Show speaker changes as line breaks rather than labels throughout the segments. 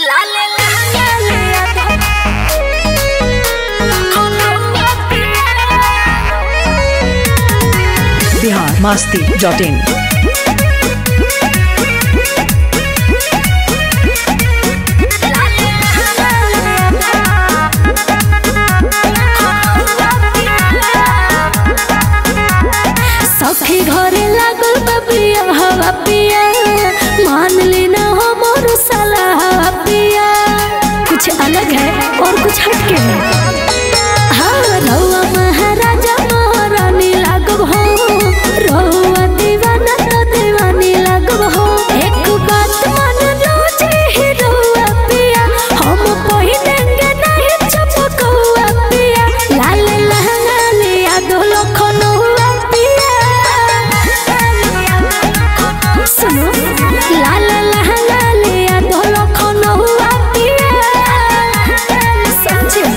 biharmasti.in
सखी घरे लागल बबिया हवा पिया मान लेना हो मोर साला हवा पिया। कुछ अलग है और कुछ हटके है। हाँ रउआ महाराजा महारानी लागब हो, रउआ दीवाना तो दीवानी लागब हो। एक बात मान लो जे ही रउआ पिया, हम पहिनेंगे नहीं चपकौआ पिया। लाल लहंगा लिया दो लखनऊआ पिया। सुनो लाल लहंगा लिया दो लखनऊआ पिया। समझे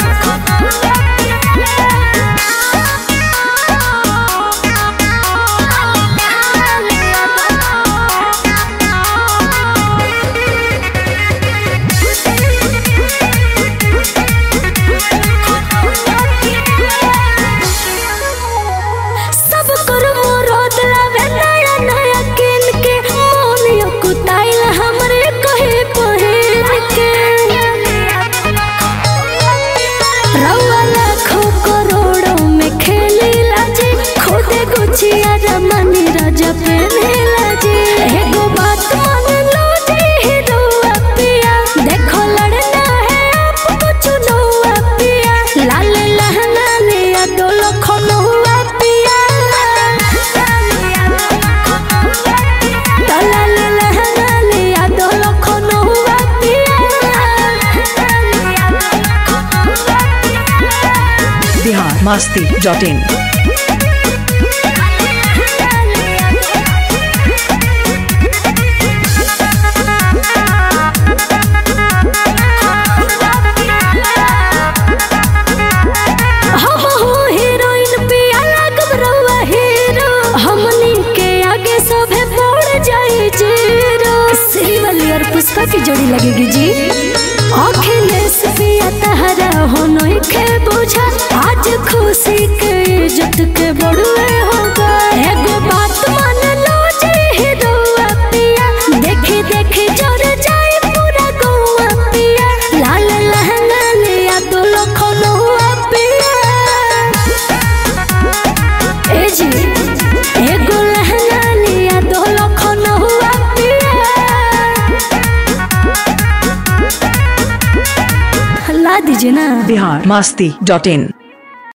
सब कर मोरद लावे नया नया किन के मोनियो कुताइल हमरे कहे पहिन के। रउआ लाखों करोड़ों में खेली लाजी, खुदे गुचिया रमनी राजा पे लाजी। एगो बात मान लो जी हीरोआ पिया, देखो लड़ना है आपको चुनौआ पिया। लाल लहंगा लिया दो लखनऊआ पिया। लाल लहंगा लिया दो लखनऊआ पिया।
biharmasti.in
हम हो हीरोइन पिया लागब रउआ हीरो, हमनी के आगे सभे पड़ जाई जीरो। श्रीवल्ली और पुष्पा की जोड़ी लगेगी जी। अखिलेश पिया तहरा हो नइखे बुझा, आज खुशी के इज्जत के बड़ुए होगा। एगो बात मान लो जी हीरोआ पिया, देखी देखी जोर जाए पूरा गौआ पिया। लाल लहंगा लिया दो लखनऊआ पिया। ए जी एगो लहंगा लिया दो लखनऊआ पिया। ला दीजिए ना।
biharmasti.in